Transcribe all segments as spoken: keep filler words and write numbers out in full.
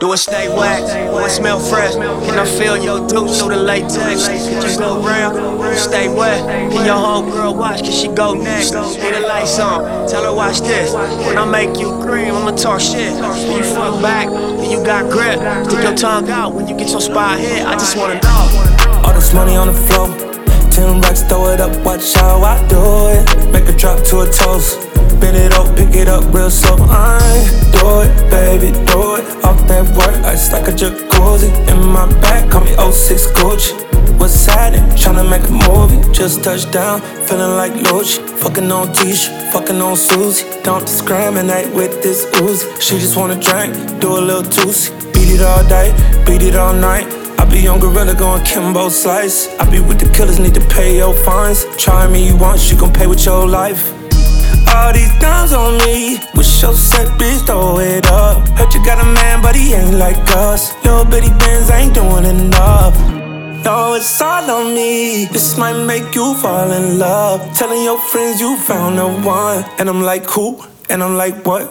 Do it stay wax? Do it smell fresh? Can I feel your douche through the latex? Can you go round? Do it stay wet? Can your homegirl watch? Can she go next? Put the lights on, tell her watch this. When I make you cream, I'ma talk shit. When you fuck back, then you got grip. Stick your tongue out when you get your spot hit. I just wanna know. All this money on the floor, ten racks, throw it up, watch how I do it. Make it drop to a toast, bend it up, pick it up real slow. I do it, baby, do it. Off that work, ice like a jacuzzi. In my back, call me oh six Gucci. What's happening? Tryna make a movie. Just touched down, feeling like Lucci. Fucking on Tisha, fucking on Susie. Don't discriminate with this Uzi. She just wanna drink, do a little Tusi. Beat it all day, beat it all night. I be on Gorilla going Kimbo Slice. I be with the killers, need to pay your fines. Try me once, you gon' pay with your life. All these dimes on me, wish your set bitch throw it up. Heard you got a man, but he ain't like us. Little bitty bands ain't doing enough. No, it's all on me. This might make you fall in love. Telling your friends you found the one. And I'm like, who? And I'm like, what?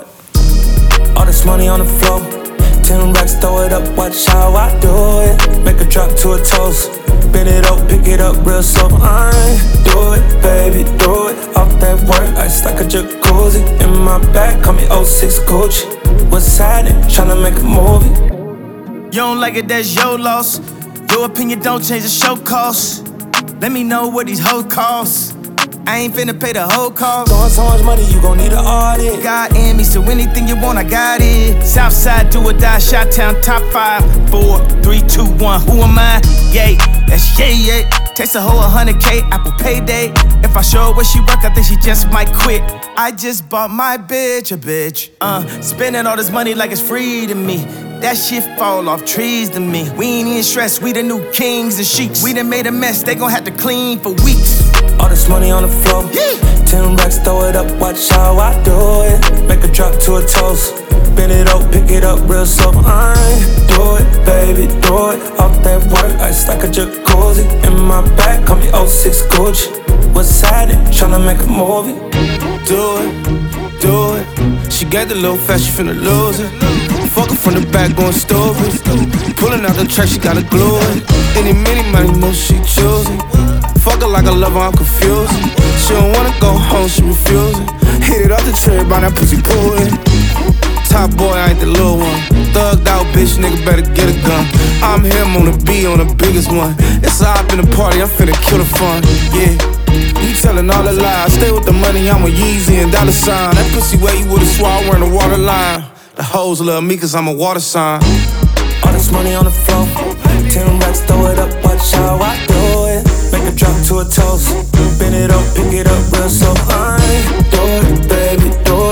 All this money on the floor, ten racks, throw it up, watch how I do it. Make it drop to a toast, bend it up, pick it up real slow. I do it, baby, do it. Off that work, ice like a jacuzzi. In my back, call me oh six Gucci. What's happening? Tryna make a movie. You don't like it, that's your loss. Your opinion don't change the show cost. Let me know what these hoes cost. I ain't finna pay the whole cost. Throwing so much money, you gon' need an audit. God in me, so anything you want, I got it. Southside, do or die, Shot-Town, top five. Four, three, two, one, who am I? Yay, that's yay, yay. Takes a whole one hundred K, Apple Payday. If I show her where she work, I think she just might quit. I just bought my bitch a bitch. Uh, spending all this money like it's free to me. That shit fall off trees to me. We ain't even stressed, we the new kings and sheiks. We done made a mess, they gon' have to clean for weeks. All this money on the floor, yeah. ten racks, throw it up, watch how I do it. Make it drop to a toast, bend it up, pick it up real slow. I do it, baby, do it. Off that work, ice like a jacuzzi. In my back, call me oh six Gucci. What's happening? Tryna make a movie. Do it, do it. She got the little fast, she finna lose it. Fuck her from the back, going stupid. Pulling out the track, she gotta glue it. Any, many, money, no, she choosing. Fuck her like I love her, I'm confused. She don't wanna go home, she refusing. Hit it off the tree, by that pussy pulling. Top boy, I ain't the little one. Thugged out, bitch, nigga better get a gun. I'm him on the B, on the biggest one. It's a hop in the party, I'm finna kill the fun, yeah. You tellin' all the lies, stay with the money, I'm a Yeezy and dollar sign. That pussy where you would've swore I wearing a water line. The hoes love me cause I'm a water sign. All this money on the floor, ten racks, throw it up, watch how I do it. Make it drop to a toast, bend it up, pick it up real slow. I do it, baby, do it.